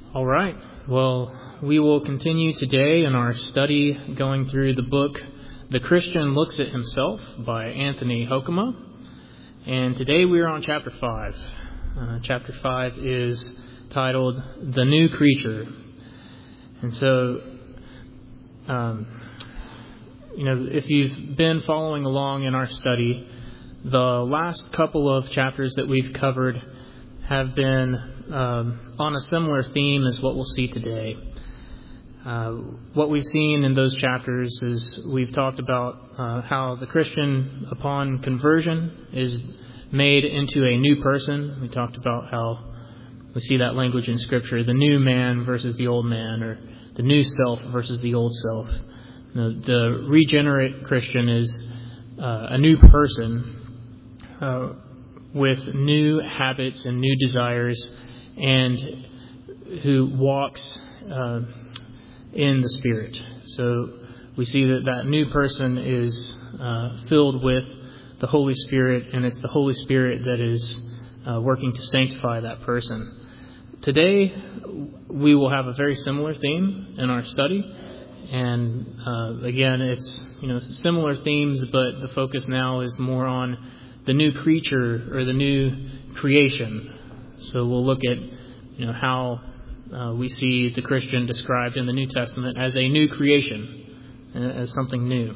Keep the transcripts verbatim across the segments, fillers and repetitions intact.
All right. Well, we will continue today in our study going through the book The Christian Looks at Himself by Anthony Hoekema. And today we are on chapter five. Uh, chapter five is titled The New Creature. And so, um, you know, if you've been following along in our study, the last couple of chapters that we've covered have been um, on a similar theme as what we'll see today. Uh, what we've seen in those chapters is we've talked about uh, how the Christian, upon conversion, is made into a new person. We talked about how we see that language in Scripture, the new man versus the old man, or the new self versus the old self. The, the regenerate Christian is uh, a new person uh, with new habits and new desires, and who walks uh, in the Spirit. So we see that that new person is uh, filled with the Holy Spirit, and it's the Holy Spirit that is uh, working to sanctify that person. Today, we will have a very similar theme in our study. And uh, again, it's you know similar themes, but the focus now is more on the new creature or the new creation. So we'll look at you know how uh, we see the Christian described in the New Testament as a new creation, as something new.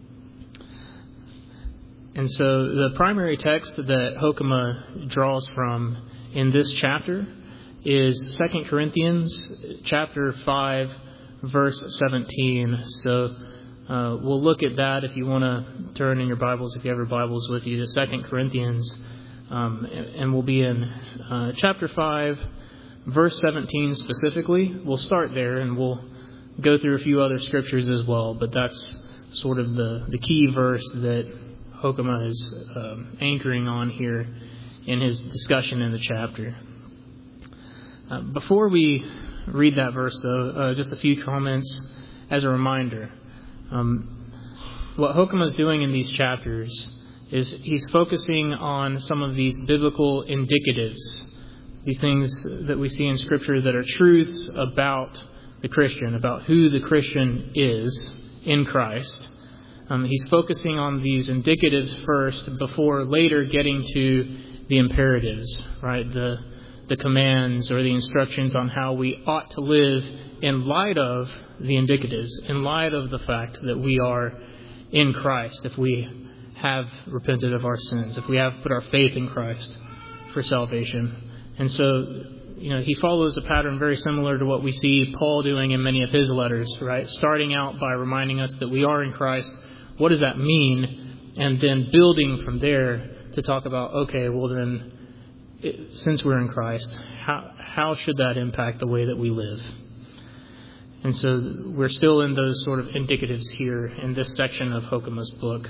And so the primary text that Hoekema draws from in this chapter is Second Corinthians chapter five, verse seventeen. So uh, we'll look at that if you want to turn in your Bibles, if you have your Bibles with you, to Second Corinthians. Um, and we'll be in uh, chapter five, verse seventeen specifically. We'll start there and we'll go through a few other scriptures as well. But that's sort of the, the key verse that Hoekema is um, anchoring on here in his discussion in the chapter. Uh, before we read that verse, though, uh, just a few comments as a reminder. Um, what Hoekema is doing in these chapters is he's focusing on some of these biblical indicatives, these things that we see in Scripture that are truths about the Christian, about who the Christian is in Christ. Um, he's focusing on these indicatives first before later getting to the imperatives, right? The the commands or the instructions on how we ought to live in light of the indicatives, in light of the fact that we are in Christ, if we have repented of our sins, if we have put our faith in Christ for salvation. And so, you know, he follows a pattern very similar to what we see Paul doing in many of his letters, right? Starting out by reminding us that we are in Christ. What does that mean? And then building from there to talk about, okay, well then, it, since we're in Christ, how how should that impact the way that we live? And so we're still in those sort of indicatives here in this section of Hoekema's book.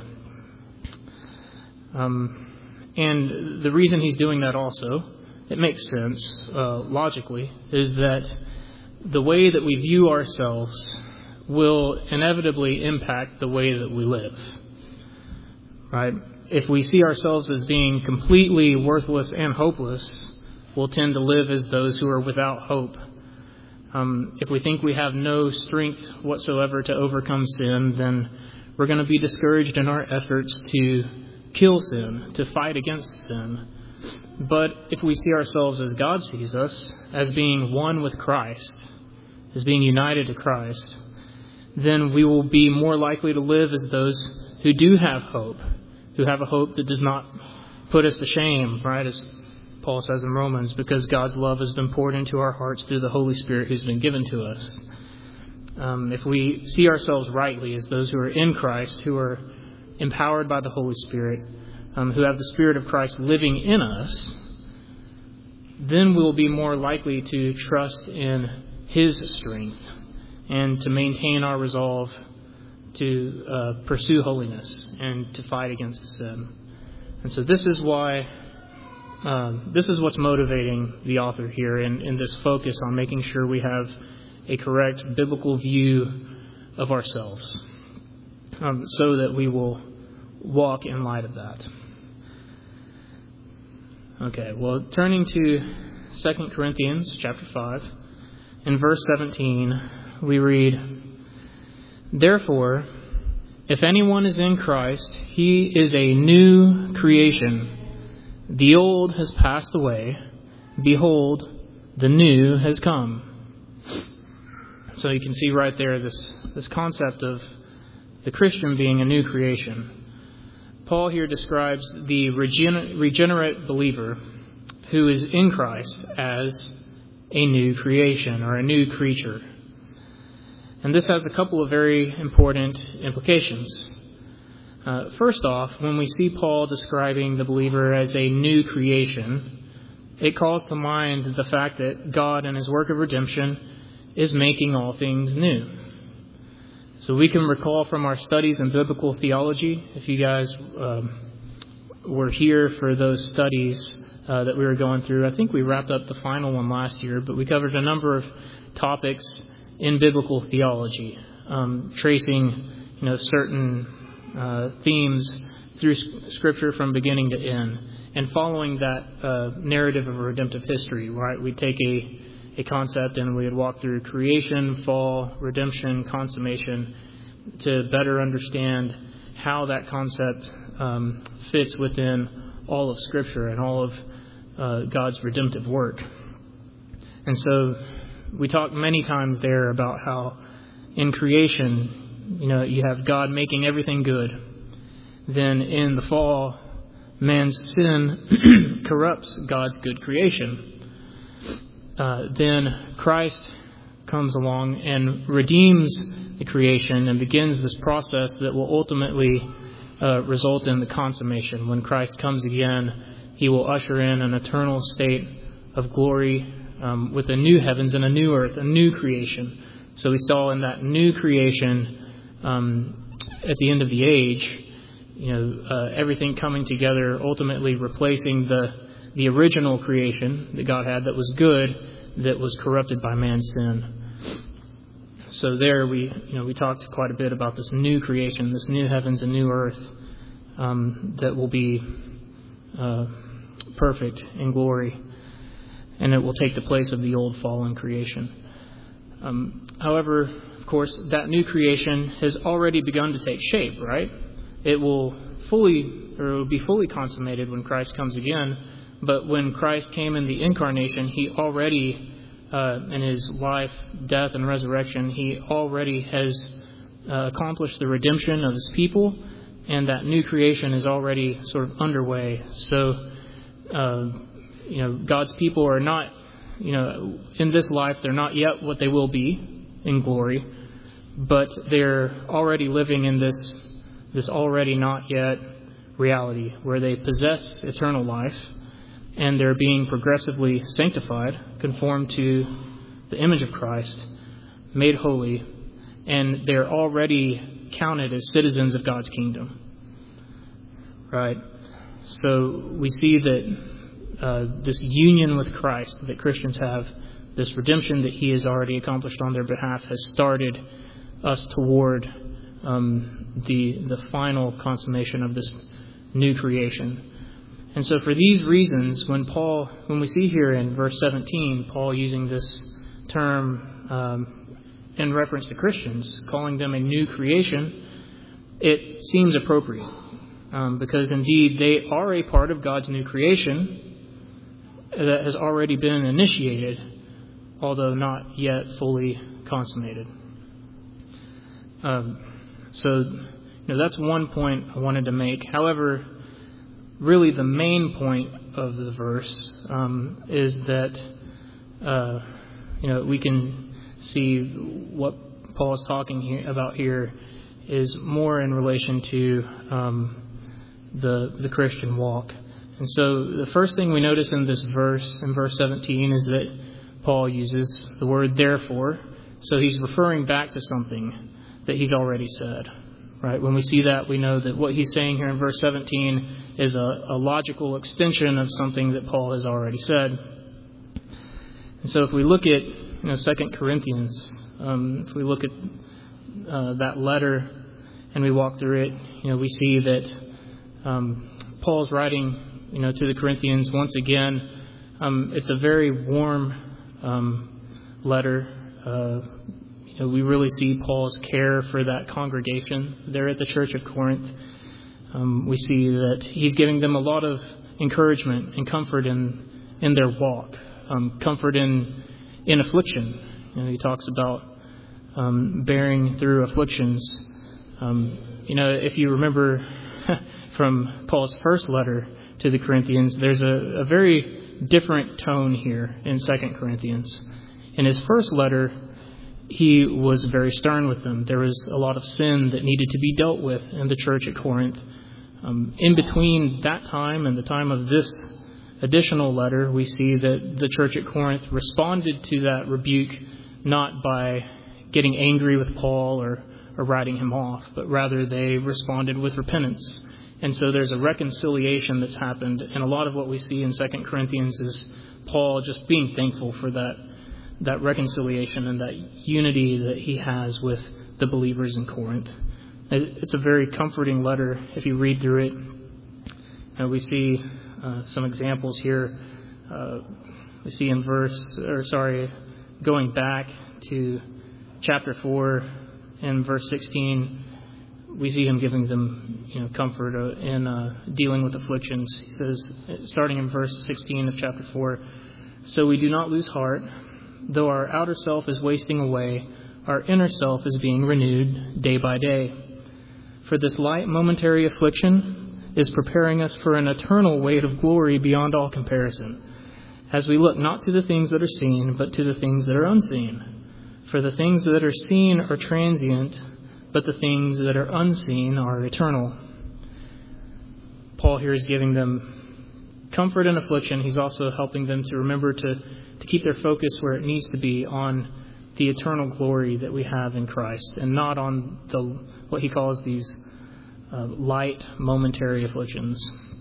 Um, and the reason he's doing that also, it makes sense uh, logically, is that the way that we view ourselves will inevitably impact the way that we live, right? If we see ourselves as being completely worthless and hopeless, we'll tend to live as those who are without hope. Um, if we think we have no strength whatsoever to overcome sin, then we're going to be discouraged in our efforts to kill sin, to fight against sin. But if we see ourselves as God sees us, as being one with Christ, as being united to Christ, then we will be more likely to live as those who do have hope, who have a hope that does not put us to shame, right, as Paul says in Romans, because God's love has been poured into our hearts through the Holy Spirit who's been given to us. Um, if we see ourselves rightly as those who are in Christ, who are empowered by the Holy Spirit, um, who have the Spirit of Christ living in us, then we'll be more likely to trust in His strength and to maintain our resolve to uh, pursue holiness and to fight against sin. And so this is why, um, this is what's motivating the author here in, in this focus on making sure we have a correct biblical view of ourselves, um, so that we will walk in light of that. Okay, well, turning to Second Corinthians chapter five, in verse seventeen, we read, "Therefore, if anyone is in Christ, he is a new creation. The old has passed away. Behold, the new has come." So you can see right there this, this concept of the Christian being a new creation. Paul here describes the regen- regenerate believer who is in Christ as a new creation or a new creature. And this has a couple of very important implications. Uh, first off, when we see Paul describing the believer as a new creation, it calls to mind the fact that God in his work of redemption is making all things new. So we can recall from our studies in biblical theology, if you guys um, were here for those studies uh, that we were going through, I think we wrapped up the final one last year, but we covered a number of topics in biblical theology, um, tracing you know certain uh, themes through Scripture from beginning to end, and following that uh, narrative of redemptive history. Right, we take a a concept and we would walk through creation, fall, redemption, consummation, to better understand how that concept um, fits within all of Scripture and all of uh, God's redemptive work. And so we talked many times there about how in creation, you know, you have God making everything good. Then in the fall, man's sin corrupts God's good creation. Uh, then Christ comes along and redeems the creation and begins this process that will ultimately uh, result in the consummation. When Christ comes again, he will usher in an eternal state of glory um, with a new heavens and a new earth, a new creation. So we saw in that new creation um, at the end of the age, you know, uh, everything coming together, ultimately replacing the the original creation that God had that was good, that was corrupted by man's sin. So there we, you know, we talked quite a bit about this new creation, this new heavens and new earth um, that will be uh, perfect in glory, and it will take the place of the old fallen creation. Um, however, of course, that new creation has already begun to take shape, right? It will fully, or it will be fully consummated when Christ comes again. But when Christ came in the incarnation, he already, uh, in his life, death, and resurrection, he already has uh, accomplished the redemption of his people, and that new creation is already sort of underway. So, uh, you know, God's people are not, you know, in this life, they're not yet what they will be in glory, but they're already living in this, this already not yet reality where they possess eternal life. And they're being progressively sanctified, conformed to the image of Christ, made holy, and they're already counted as citizens of God's kingdom. Right? So we see that uh, this union with Christ that Christians have, this redemption that he has already accomplished on their behalf, has started us toward um, the the final consummation of this new creation. And so for these reasons, when Paul, when we see here in verse seventeen, Paul using this term um, in reference to Christians, calling them a new creation, it seems appropriate. Um, because indeed they are a part of God's new creation that has already been initiated, although not yet fully consummated. Um, so, you know, that's one point I wanted to make. However, really the main point of the verse um, is that, uh, you know, we can see what Paul is talking here, about here is more in relation to um, the the Christian walk. And so the first thing we notice in this verse, in verse seventeen, is that Paul uses the word therefore. So he's referring back to something that he's already said. Right? When we see that, we know that what he's saying here in verse seventeen is a, a logical extension of something that Paul has already said. And so if we look at, you know, Second Corinthians, um, if we look at uh, that letter and we walk through it, you know, we see that um, Paul's writing, you know, to the Corinthians once again. Um, it's a very warm um, letter, uh, you know, we really see Paul's care for that congregation there at the church of Corinth. Um, we see that he's giving them a lot of encouragement and comfort in in their walk, um, comfort in in affliction. You know, he talks about um, bearing through afflictions. Um, you know, if you remember from Paul's first letter to the Corinthians, there's a, a very different tone here in Second Corinthians. In his first letter, he was very stern with them. There was a lot of sin that needed to be dealt with in the church at Corinth. Um, in between that time and the time of this additional letter, we see that the church at Corinth responded to that rebuke not by getting angry with Paul or, or writing him off, but rather they responded with repentance. And so there's a reconciliation that's happened. And a lot of what we see in Second Corinthians is Paul just being thankful for that that reconciliation and that unity that he has with the believers in Corinth. It's a very comforting letter if you read through it. And we see uh, some examples here. Uh, we see in verse, or sorry, going back to chapter four and verse sixteen, we see him giving them, you know, comfort uh, in uh, dealing with afflictions. He says, starting in verse sixteen of chapter four, "So we do not lose heart, though our outer self is wasting away, our inner self is being renewed day by day. For this light momentary affliction is preparing us for an eternal weight of glory beyond all comparison, as we look not to the things that are seen, but to the things that are unseen. For the things that are seen are transient, but the things that are unseen are eternal." Paul here is giving them comfort in affliction. He's also helping them to remember to, to keep their focus where it needs to be, on the eternal glory that we have in Christ, and not on the what he calls these uh, light momentary afflictions.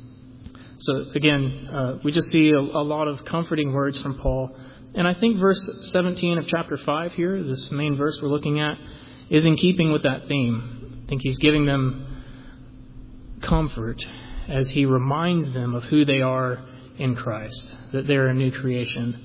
So again, uh, we just see a, a lot of comforting words from Paul. And I think verse seventeen of chapter five here, this main verse we're looking at, is in keeping with that theme. I think he's giving them comfort as he reminds them of who they are in Christ, that they're a new creation.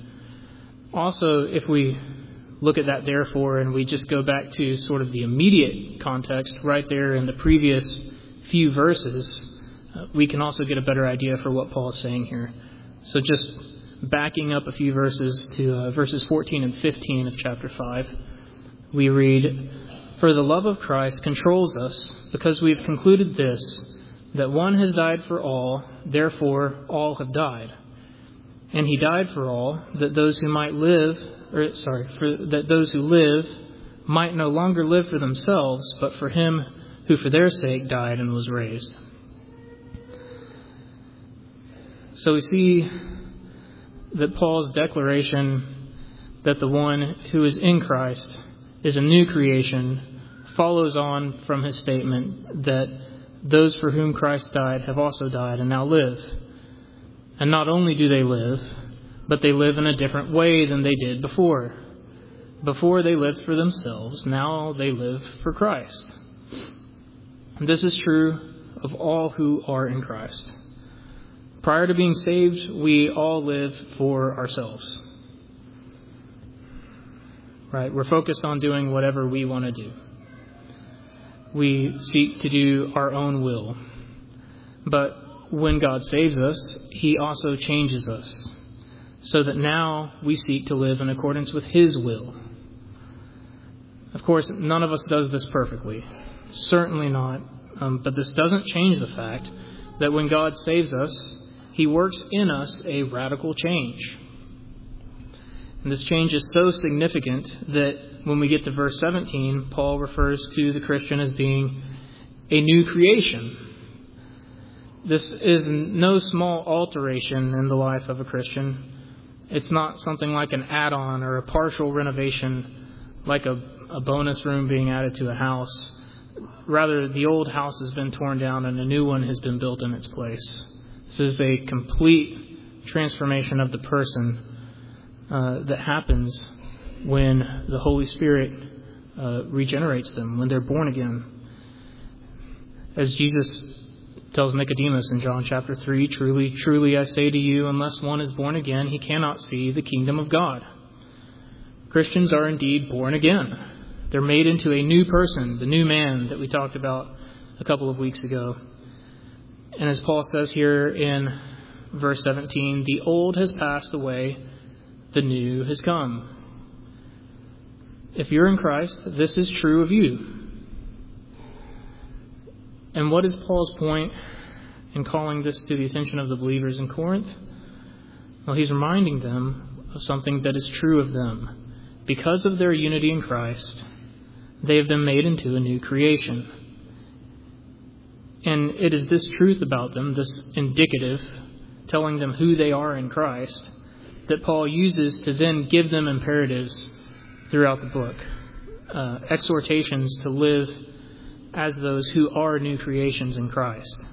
Also, if we look at that therefore, and we just go back to sort of the immediate context right there in the previous few verses, uh, we can also get a better idea for what Paul is saying here. So just backing up a few verses to uh, verses fourteen and fifteen of chapter five, we read, "For the love of Christ controls us, because we have concluded this, that one has died for all, therefore all have died. And he died for all, that those who might live, or sorry, for that those who live might no longer live for themselves, but for him who for their sake died and was raised." So we see that Paul's declaration that the one who is in Christ is a new creation follows on from his statement that those for whom Christ died have also died and now live. And not only do they live, but they live in a different way than they did before. Before they lived for themselves, now they live for Christ. And this is true of all who are in Christ. Prior to being saved, we all live for ourselves. Right? We're focused on doing whatever we want to do. We seek to do our own will. But when God saves us, he also changes us, so that now we seek to live in accordance with his will. Of course, none of us does this perfectly. Certainly not. Um, but this doesn't change the fact that when God saves us, he works in us a radical change. And this change is so significant that when we get to verse seventeen, Paul refers to the Christian as being a new creation. This is no small alteration in the life of a Christian. It's not something like an add-on or a partial renovation, like a, a bonus room being added to a house. Rather, the old house has been torn down and a new one has been built in its place. This is a complete transformation of the person uh, that happens when the Holy Spirit uh, regenerates them, when they're born again. As Jesus tells Nicodemus in John chapter three, "Truly, truly I say to you, unless one is born again, he cannot see the kingdom of God." Christians are indeed born again. They're made into a new person, the new man that we talked about a couple of weeks ago. And as Paul says here in verse seventeen, the old has passed away, the new has come. If you're in Christ, this is true of you. And what is Paul's point in calling this to the attention of the believers in Corinth? Well, he's reminding them of something that is true of them. Because of their unity in Christ, they have been made into a new creation. And it is this truth about them, this indicative, telling them who they are in Christ, that Paul uses to then give them imperatives throughout the book. Uh, exhortations to live as those who are new creations in Christ.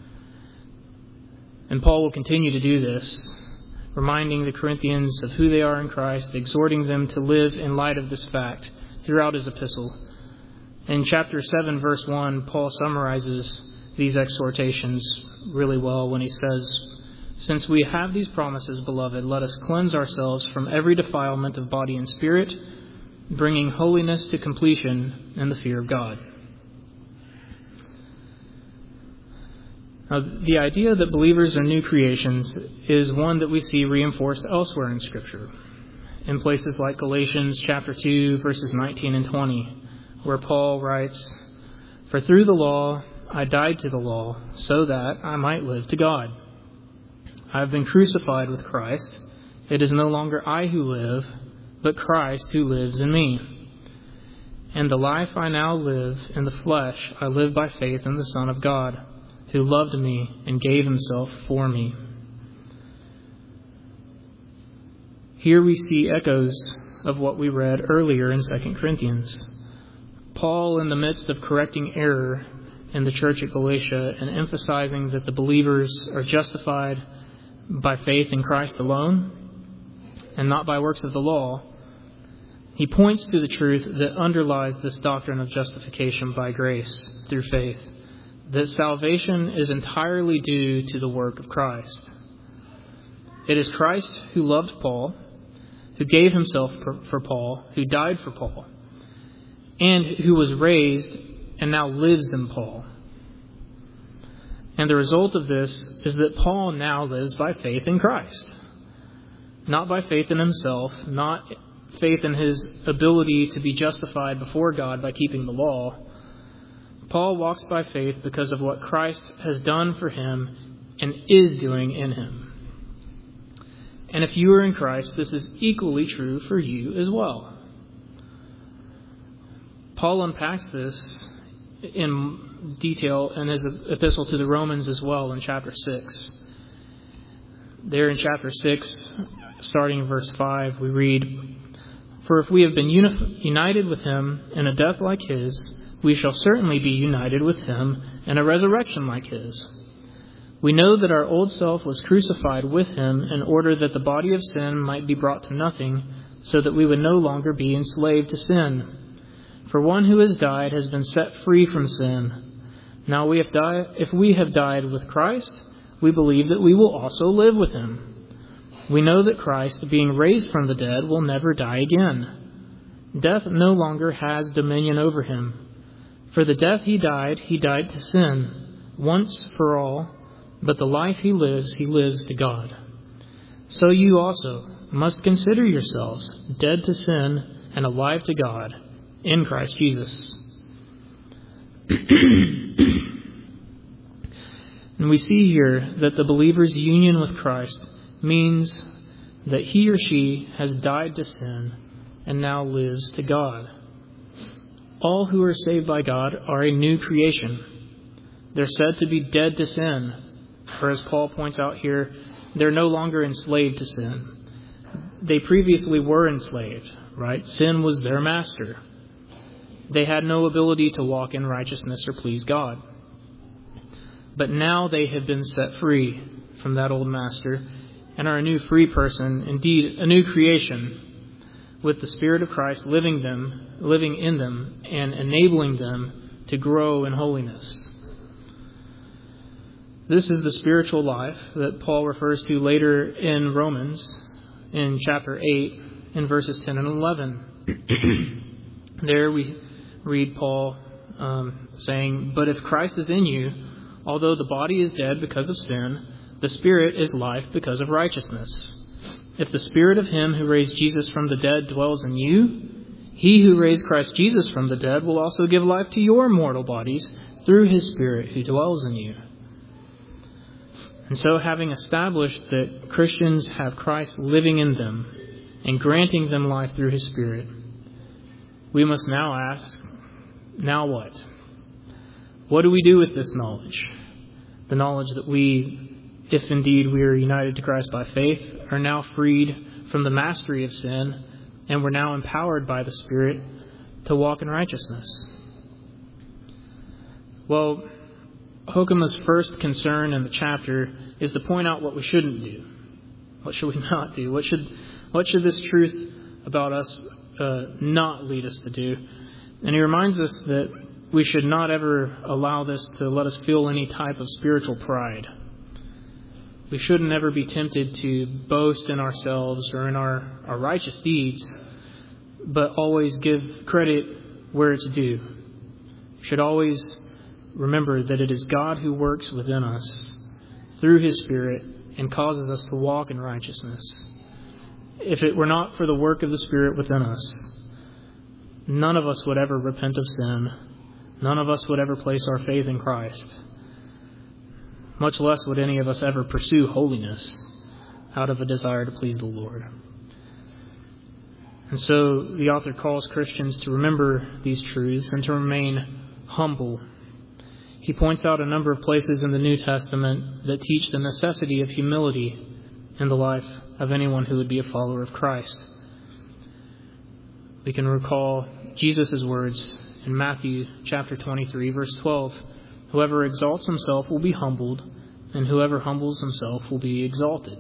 And Paul will continue to do this, reminding the Corinthians of who they are in Christ, exhorting them to live in light of this fact throughout his epistle. In chapter seven, verse one, Paul summarizes these exhortations really well when he says, "Since we have these promises, beloved, let us cleanse ourselves from every defilement of body and spirit, bringing holiness to completion in the fear of God." Now, the idea that believers are new creations is one that we see reinforced elsewhere in Scripture, in places like Galatians chapter two, verses nineteen and twenty, where Paul writes, "For through the law I died to the law, so that I might live to God. I have been crucified with Christ. It is no longer I who live, but Christ who lives in me. And the life I now live in the flesh, I live by faith in the Son of God, who loved me and gave himself for me." Here we see echoes of what we read earlier in Second Corinthians. Paul, in the midst of correcting error in the church at Galatia and emphasizing that the believers are justified by faith in Christ alone and not by works of the law, he points to the truth that underlies this doctrine of justification by grace through faith, that salvation is entirely due to the work of Christ. It is Christ who loved Paul, who gave himself for Paul, who died for Paul, and who was raised and now lives in Paul. And the result of this is that Paul now lives by faith in Christ. Not by faith in himself, not faith in his ability to be justified before God by keeping the law. Paul walks by faith because of what Christ has done for him and is doing in him. And if you are in Christ, this is equally true for you as well. Paul unpacks this in detail in his epistle to the Romans as well in chapter six. There in chapter six, starting in verse five, we read, "For if we have been uni- united with him in a death like his, we shall certainly be united with him in a resurrection like his. We know that our old self was crucified with him in order that the body of sin might be brought to nothing, so that we would no longer be enslaved to sin. For one who has died has been set free from sin. Now we have died, if we have died with Christ, we believe that we will also live with him. We know that Christ, being raised from the dead, will never die again. Death no longer has dominion over him. For the death he died, he died to sin, once for all, but the life he lives, he lives to God. So you also must consider yourselves dead to sin and alive to God in Christ Jesus." And we see here that the believer's union with Christ means that he or she has died to sin and now lives to God. All who are saved by God are a new creation. They're said to be dead to sin, or as Paul points out here, they're no longer enslaved to sin. They previously were enslaved, right? Sin was their master. They had no ability to walk in righteousness or please God. But now they have been set free from that old master and are a new free person, indeed a new creation, with the Spirit of Christ living them, living in them and enabling them to grow in holiness. This is the spiritual life that Paul refers to later in Romans in chapter eight in verses ten and eleven. There we read Paul um, saying, "But if Christ is in you, although the body is dead because of sin, the Spirit is life because of righteousness. If the Spirit of him who raised Jesus from the dead dwells in you, he who raised Christ Jesus from the dead will also give life to your mortal bodies through his Spirit who dwells in you." And so, having established that Christians have Christ living in them and granting them life through his Spirit, we must now ask, now what? What do we do with this knowledge? The knowledge that we, if indeed we are united to Christ by faith, are now freed from the mastery of sin, and we're now empowered by the Spirit to walk in righteousness. Well, Hoekema's first concern in the chapter is to point out what we shouldn't do. What should we not do? What should what should this truth about us uh, not lead us to do? And he reminds us that we should not ever allow this to let us feel any type of spiritual pride. We shouldn't ever be tempted to boast in ourselves or in our, our righteous deeds, but always give credit where it's due. We should always remember that it is God who works within us through his Spirit and causes us to walk in righteousness. If it were not for the work of the Spirit within us, none of us would ever repent of sin. None of us would ever place our faith in Christ. Much less would any of us ever pursue holiness out of a desire to please the Lord. And so the author calls Christians to remember these truths and to remain humble. He points out a number of places in the New Testament that teach the necessity of humility in the life of anyone who would be a follower of Christ. We can recall Jesus' words in Matthew chapter twenty-three, verse twelve. "Whoever exalts himself will be humbled, and whoever humbles himself will be exalted."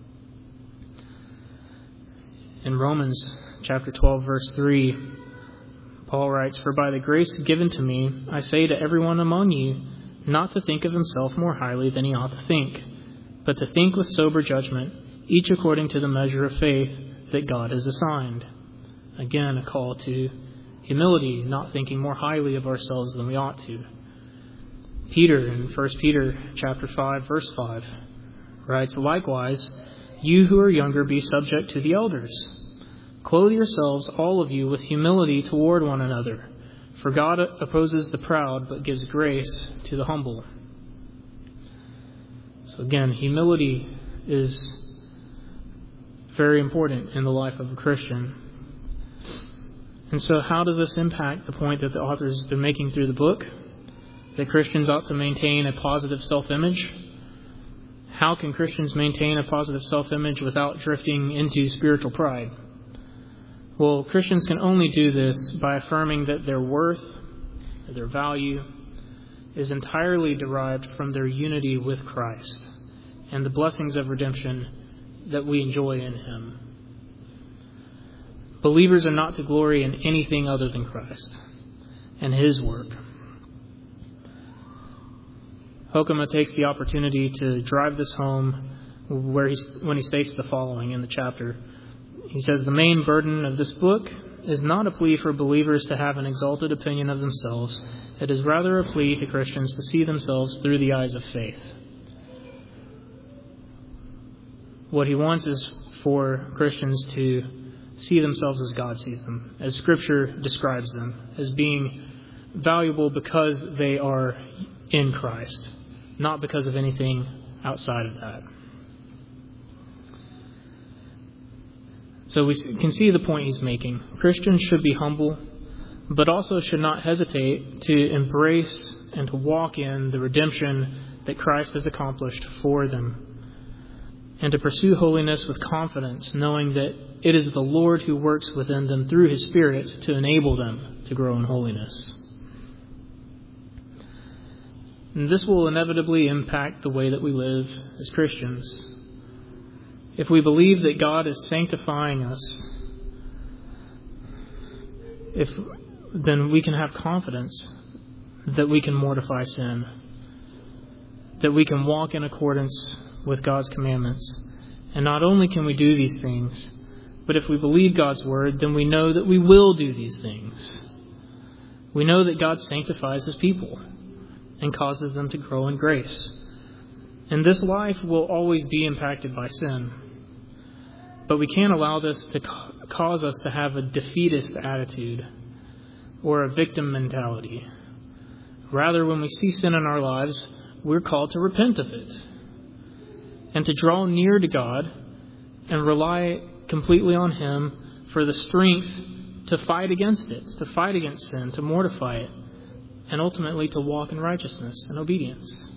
In Romans chapter twelve, verse three, Paul writes, "For by the grace given to me, I say to everyone among you, not to think of himself more highly than he ought to think, but to think with sober judgment, each according to the measure of faith that God has assigned." Again, a call to humility, not thinking more highly of ourselves than we ought to. Peter, in First Peter chapter five, verse five, writes, "Likewise, you who are younger, be subject to the elders. Clothe yourselves, all of you, with humility toward one another. For God opposes the proud, but gives grace to the humble." So again, humility is very important in the life of a Christian. And so how does this impact the point that the author has been making through the book? That Christians ought to maintain a positive self-image? How can Christians maintain a positive self-image without drifting into spiritual pride? Well, Christians can only do this by affirming that their worth, their value, is entirely derived from their unity with Christ and the blessings of redemption that we enjoy in him. Believers are not to glory in anything other than Christ and his work. Hoekema takes the opportunity to drive this home where he, when he states the following in the chapter. He says, "The main burden of this book is not a plea for believers to have an exalted opinion of themselves. It is rather a plea to Christians to see themselves through the eyes of faith." What he wants is for Christians to see themselves as God sees them, as Scripture describes them, as being valuable because they are in Christ, not because of anything outside of that. So we can see the point he's making. Christians should be humble, but also should not hesitate to embrace and to walk in the redemption that Christ has accomplished for them, and to pursue holiness with confidence, knowing that it is the Lord who works within them through his Spirit to enable them to grow in holiness. And this will inevitably impact the way that we live as Christians. If we believe that God is sanctifying us, if then we can have confidence that we can mortify sin, that we can walk in accordance with God's commandments. And not only can we do these things, But if we believe God's word, then we know that we will do these things. We know that God sanctifies his people and causes them to grow in grace. And this life will always be impacted by sin. But we can't allow this to cause us to have a defeatist attitude or a victim mentality. Rather, when we see sin in our lives, we're called to repent of it and to draw near to God and rely completely on him for the strength to fight against it, to fight against sin, to mortify it, and ultimately to walk in righteousness and obedience.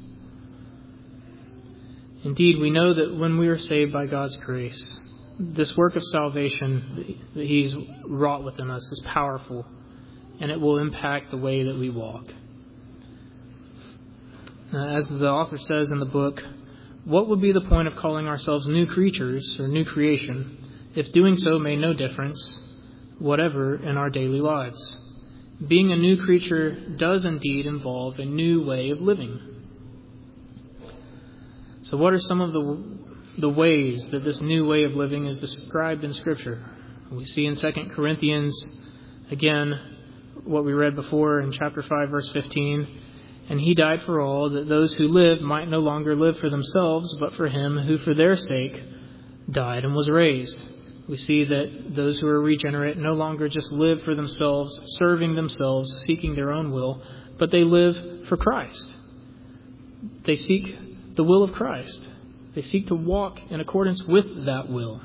Indeed, we know that when we are saved by God's grace, this work of salvation that he's wrought within us is powerful, and it will impact the way that we walk. As the author says in the book, what would be the point of calling ourselves new creatures or new creation if doing so made no difference whatever in our daily lives? Being a new creature does indeed involve a new way of living. So what are some of the the ways that this new way of living is described in Scripture? We see in Second Corinthians, again, what we read before in chapter five, verse fifteen, and he died for all, that those who live might no longer live for themselves, but for him who for their sake died and was raised. We see that those who are regenerate no longer just live for themselves, serving themselves, seeking their own will, but they live for Christ. They seek the will of Christ. They seek to walk in accordance with that will.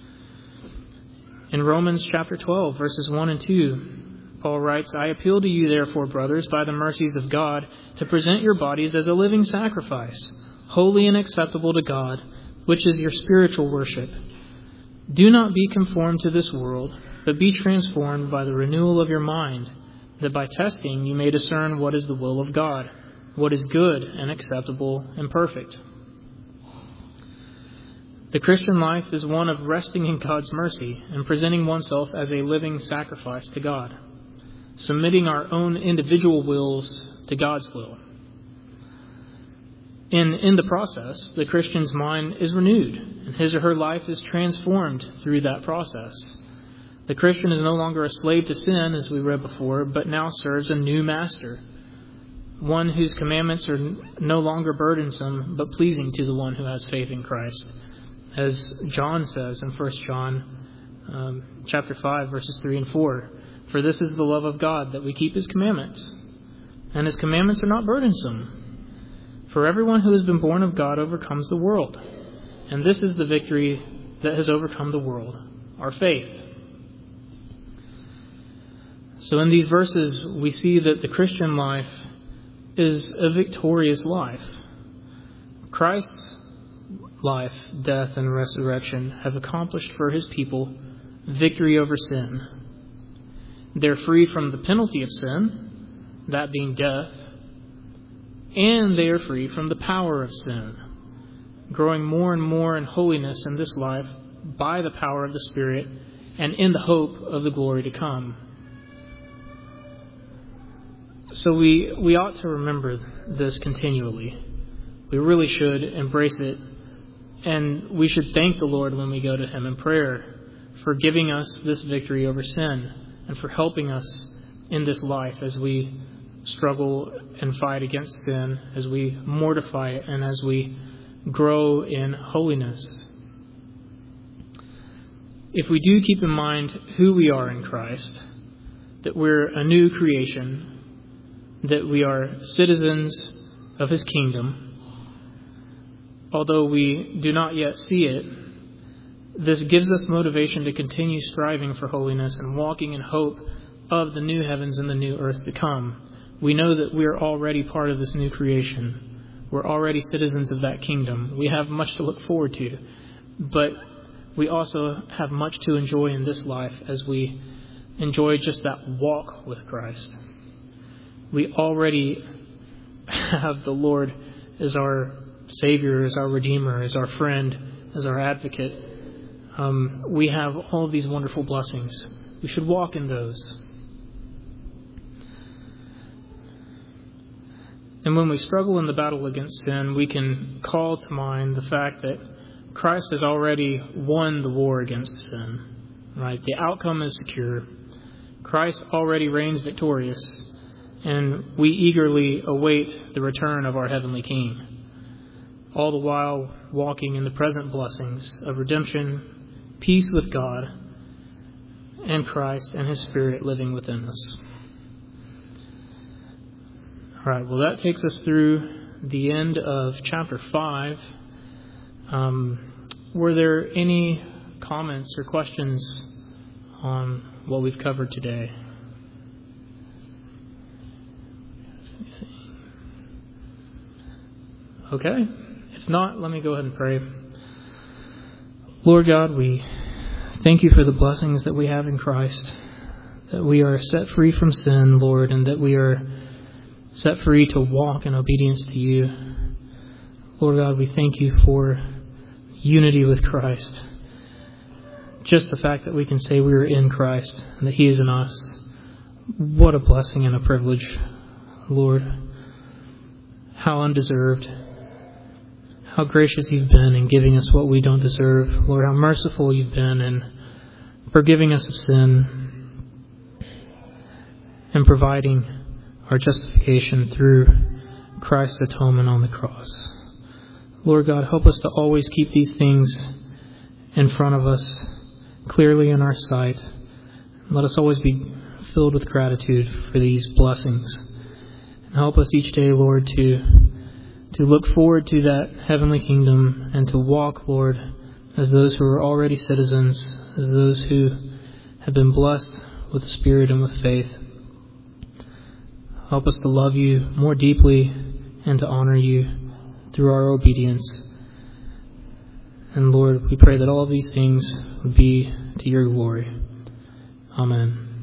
In Romans chapter twelve, verses one and two, Paul writes, I appeal to you, therefore, brothers, by the mercies of God, to present your bodies as a living sacrifice, holy and acceptable to God, which is your spiritual worship. Do not be conformed to this world, but be transformed by the renewal of your mind, that by testing you may discern what is the will of God, what is good and acceptable and perfect. The Christian life is one of resting in God's mercy and presenting oneself as a living sacrifice to God, submitting our own individual wills to God's will. In, in the process, the Christian's mind is renewed, and his or her life is transformed through that process. The Christian is no longer a slave to sin, as we read before, but now serves a new master, one whose commandments are no longer burdensome, but pleasing to the one who has faith in Christ. As John says in First John um, chapter five, verses three and four, for this is the love of God, that we keep his commandments, and his commandments are not burdensome. For everyone who has been born of God overcomes the world, and this is the victory that has overcome the world, our faith. So in these verses, we see that the Christian life is a victorious life. Christ's life, death, and resurrection have accomplished for his people victory over sin. They're free from the penalty of sin, that being death, and they are free from the power of sin, growing more and more in holiness in this life by the power of the Spirit and in the hope of the glory to come. So we, we ought to remember this continually. We really should embrace it, and we should thank the Lord when we go to him in prayer for giving us this victory over sin and for helping us in this life as we struggle and fight against sin, as we mortify it, and as we grow in holiness. If we do keep in mind who we are in Christ, that we're a new creation, that we are citizens of his kingdom, although we do not yet see it, this gives us motivation to continue striving for holiness and walking in hope of the new heavens and the new earth to come. We know that we are already part of this new creation. We're already citizens of that kingdom. We have much to look forward to, but we also have much to enjoy in this life as we enjoy just that walk with Christ. We already have the Lord as our Savior, as our Redeemer, as our friend, as our advocate. Um, we have all of these wonderful blessings. We should walk in those. And when we struggle in the battle against sin, we can call to mind the fact that Christ has already won the war against sin. right? The outcome is secure. Christ already reigns victorious, and we eagerly await the return of our heavenly King, all the while walking in the present blessings of redemption, peace with God, and Christ and His Spirit living within us. All right, well, that takes us through the end of chapter five. Um, were there any comments or questions on what we've covered today? Okay. If not, let me go ahead and pray. Lord God, we thank you for the blessings that we have in Christ, that we are set free from sin, Lord, and that we are set free to walk in obedience to you. Lord God, we thank you for unity with Christ. Just the fact that we can say we are in Christ and that He is in us. What a blessing and a privilege, Lord. How undeserved. How gracious you've been in giving us what we don't deserve. Lord, how merciful you've been in forgiving us of sin and providing our justification through Christ's atonement on the cross. Lord God, help us to always keep these things in front of us, clearly in our sight. Let us always be filled with gratitude for these blessings. And help us each day, Lord, to, to look forward to that heavenly kingdom and to walk, Lord, as those who are already citizens, as those who have been blessed with the Spirit and with faith. Help us to love you more deeply and to honor you through our obedience. And Lord, we pray that all of these things would be to your glory. Amen.